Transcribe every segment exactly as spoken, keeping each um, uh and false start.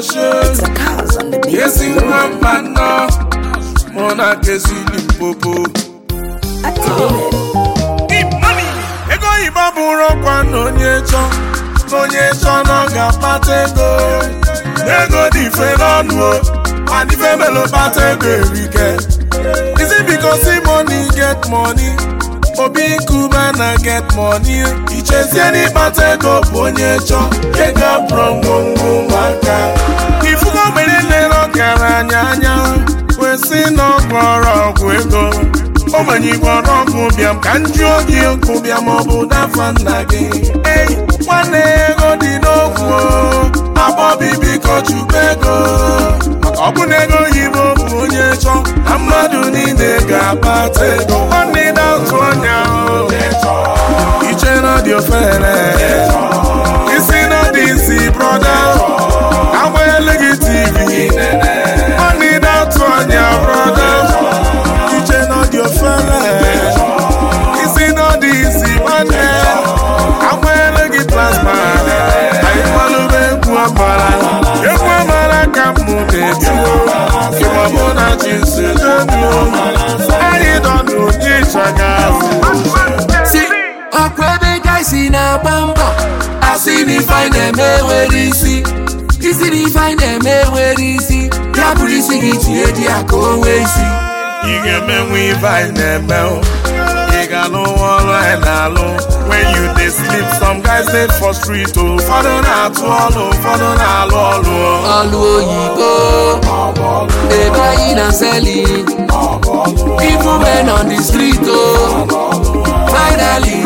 Oshe. Yes, in one man now. Mona Kesi Limpopo. Money. Ego Ibaburo Kwano Nyecho. No Nyecho no Gapatego. Ego di Fenonwo. And the family batego weekend. Is it because the money get money? Obi Kubana get money. He chase any batego Ponyecho. Kega Brongo Waka. If you go Meleno Karanyanya. We see no Goro Gwego. Oh, when you go on Kubiam, can't you give Kubiam Obuda Fandagi? Hey, one day go Dino. Abobi because you bego. Obunego Yibo Punyecho. Amadu Nidega Batego. One day down to Anya. Each and all your friends. You see no D C brother. I'm a legit T V. One day down to Anya brother. Each and all your friends. You see no D C one day. I'm a legit plasma. I follow them to a bala. You want Kamude you are Mona Jesus. I don't know see, a crabby guys in a bumper. I see me find them where is he? You see me find them where is he? Ya police it here, ya go away see. You get me we find them now. You got no one and alone. When you they sleep, some guys they for street oh. Follow na to all, follow na all, all Oyibo, they buying and selling. People men on the street oh. Finally,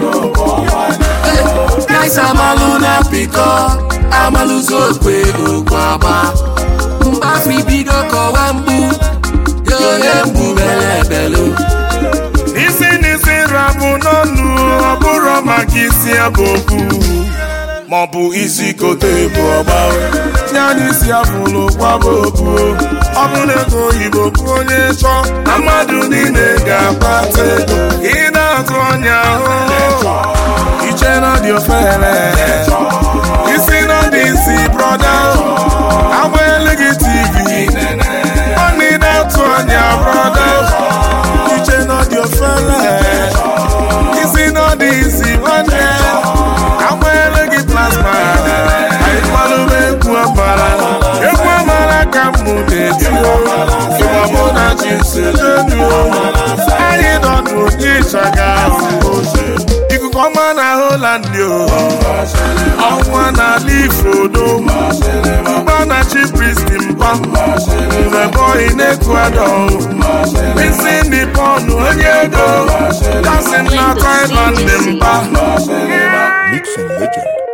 hey, guys I'm a luna picker. I'm a loser kwego kwaba. Mbafi bido kowambu. Yo yembu bele belo. Nisi nisi rabu nonu. Aburo makisi aboku. Mobu isi kote boba. Nyani si afulo kwa boku. Obunego Yibo Ponyecho. Amadu Ninega Patego. Ina Tonya ho. Ichena dio fele. Isi no disi brother. Awe legi T V. Oni na Tonya brother. Ichena dio fele. Isi no disi one day. Awe legi plasma. I follow me kuambara. Ekwa mara kamude dio. Kiwa mona Jesus dio. I don't know Nichaga. Iku koma na Holland yo. Awa na Lifodo. Mba na chief priest mpa. The boy in Ecuador. Missing the pond onyego. Dancing na Thailand mpa. Mixing legend.